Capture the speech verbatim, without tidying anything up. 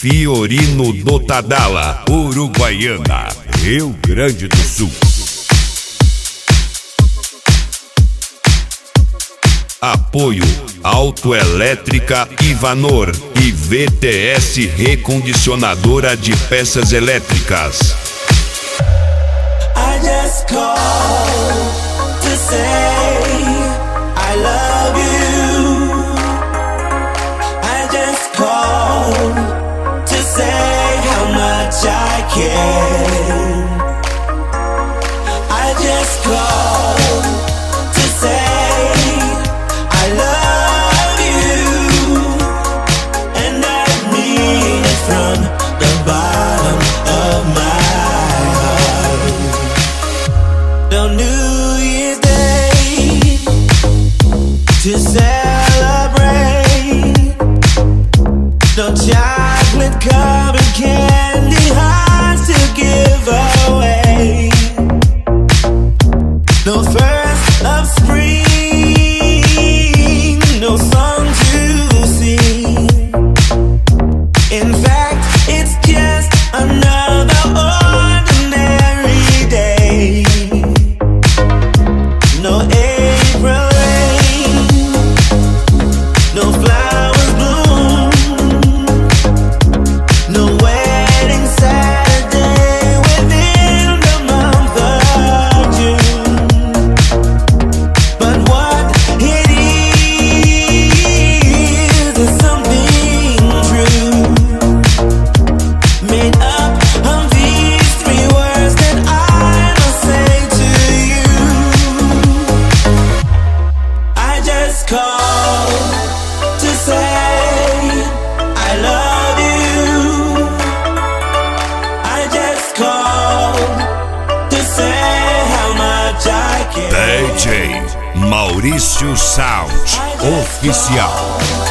Fiorino do Tadala, Uruguaiana, Rio Grande do Sul. Apoio Autoelétrica Ivanor e V T S Recondicionadora de Peças Elétricas. I just called to say I love you. I just called to say how much I care. I just called to say I love you, and I mean it from the bottom of my heart. No New Year's Day to celebrate, no chocolate covered candy hearts to give away, no first of spring, no song to sing. In fact, it's just another ordinary day. No April rain, no flowers bloom, no wedding Saturday within the month of June. But what it is is something true, made up of these three words that I must say to you. I just called to say I love you. I just called to say how much I care. D J Maurício Sound Oficial.